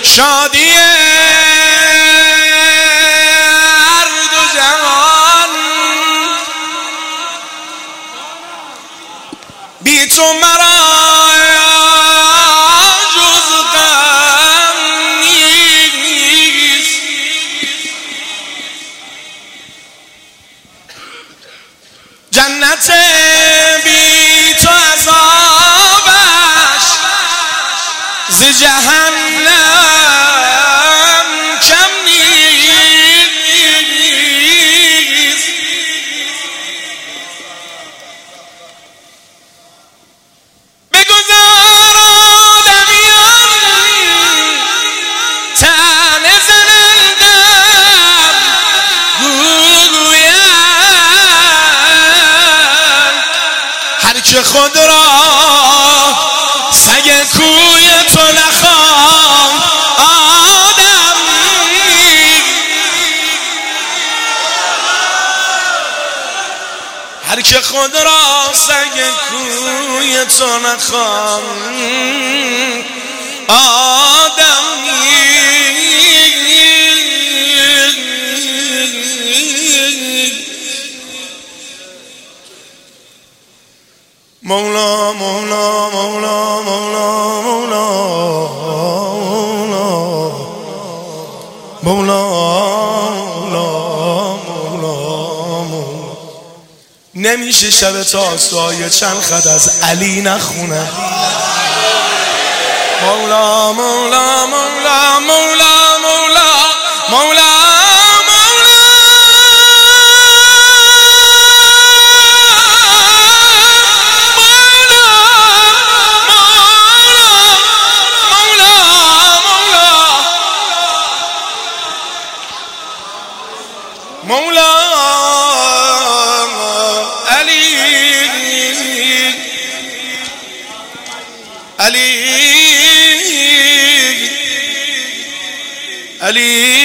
شادی هر دو جهان بی تو مرا جز غم نیست. جنت بی تو عذابش ز جهنم کم نیست. بگذار آدمیان طعنه زنندم گویند هر که خود را سگ کوی تو نخواند آدم هر که خود را سگ کوی تو نخواند آدم مولا مولا مولا مولا مولا مولا نمیشه شب تاسوهای چند خط از علی نخونه. مولا مولا مولا مولا مولا مولا مولا علی علی علی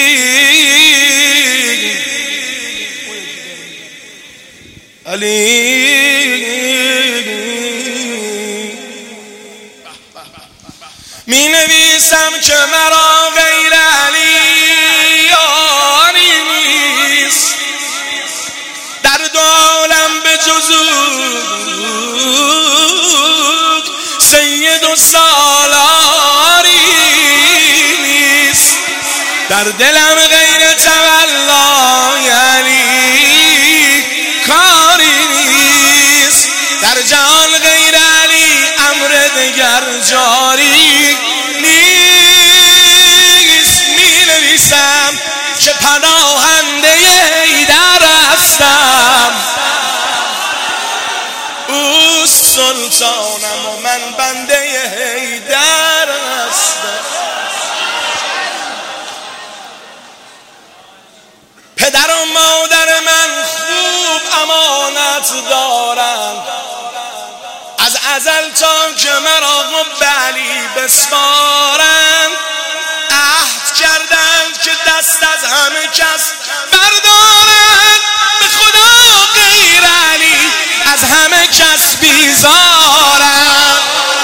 علی می نویسم که مرا غیر علی سید و سالاری نیست. در دلم غیر تولای علی کاری نیست. در جهان غیر علی امر دگر جاری نیست. می نویسم که پناهنده حیدر هستم، اوست سلطانم و من بنده حیدر هستم. پدر و مادر من خوب امانت دارند، از ازل تا که مرا حب علی بسپارند. عهد کردند که دست از همه کس بردارند، به خدا غیر علی از همه کس بیزارم.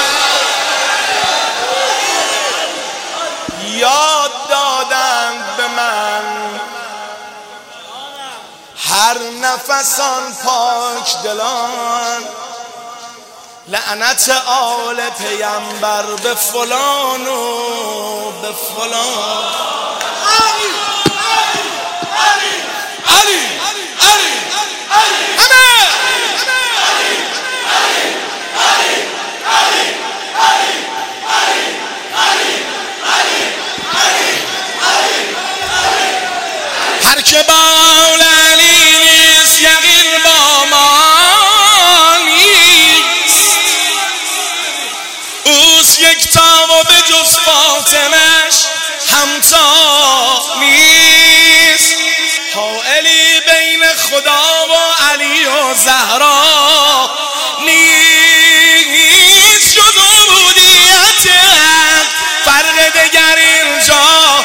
یاد دادند به من هر نفسان پاک دلان، لعنت آل پیمبر به فلان و به فلان. علی علی علی علی علی هر که با علی نیست یقین با ما نیست. اوست یکتا و به جز فاطمش همتا نیست. حائلی بین خدا و علی و زهرا نیست. جز عبودیت فرق دگر اینجا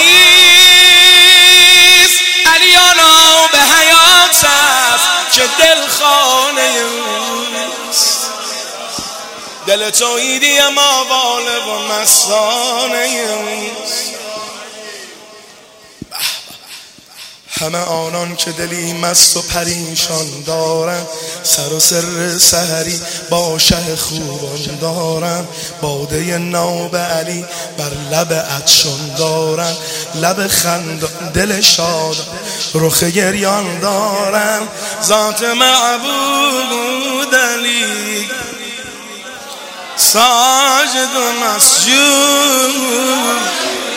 نیست. علیانا به حیات است که دل خانه اوست. دل توحیدی ما والب و مستانه اوست. همه آنان که دلی مست و پریشان دارن، سر و سر سحری با شه خوبان دارن، باده ناب علی بر لب عطشان دارن، لب خندان دل شاد رخ گریان دارن. ذات معبود علی ساجد و مسجود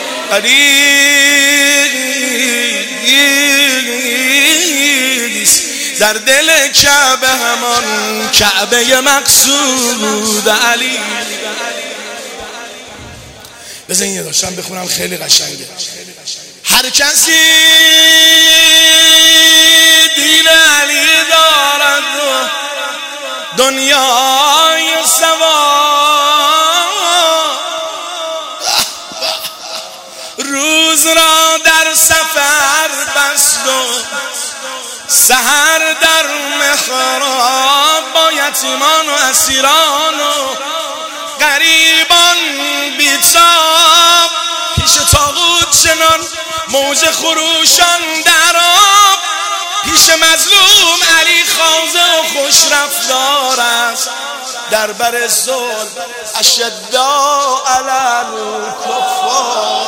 در دل کعبه، همان کعبه مقصود علی. بذار این یه داشتم بخونم خیلی قشنگه. هر کسی دین علی دارد و دنیای سوار، روز را در سفر بست و سحر در محراب، با یتیمان و اسیران و غریبان بی‌تاب، پیش طاغوت چنان موج خروشان در آب، پیش مظلوم علی خوازه و خوش رفتار است، در بر ظلم اشداء علی الکفار.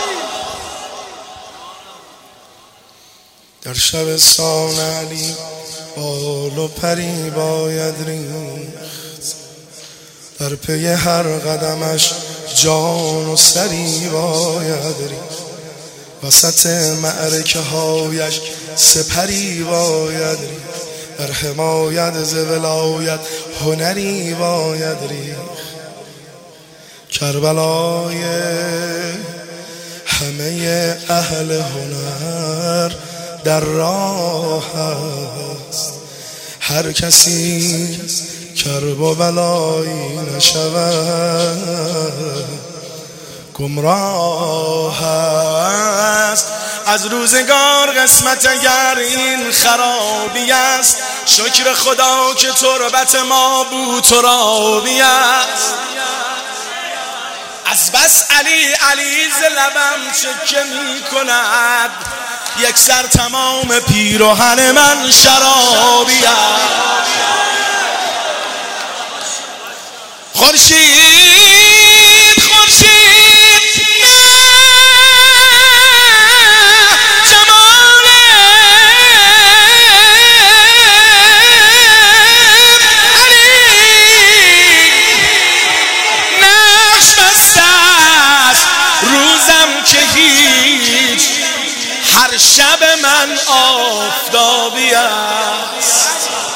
در شبستان علی بال و پری باید ریخت، در پی هر قدمش جان و سری باید ریخت، وسط معرکه هایش سپری باید ریخت، در حمایت ز ولایت هنری باید ریخت. کربلای همه اهل هنر در راه است، هر کسی کرب و بلایی نشود گمراه است. از روزگار قسمت اگر این خرابی است، شکر خدا که تربت ما بود ترابی است. از بس علی علی ز لبم چکه می کند، یک سر تمام پیراهن من شرابی است. خورشید خورشید نه جمال علی، نقش بسته است روزم که هیچ، هر شب من آفتابی است.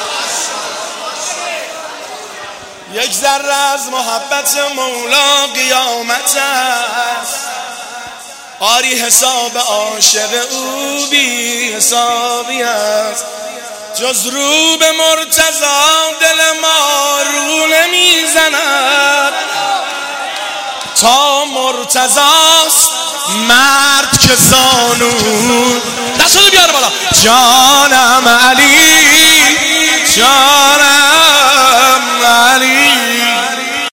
یک ذره از محبت مولا قیامت است، آری حساب عاشق او بی حسابی است. جز رو به مرتضی دل ما رو نمیزند، تا مرتضاست مرد که زانو. دستو بیار بالا. جانم علی جان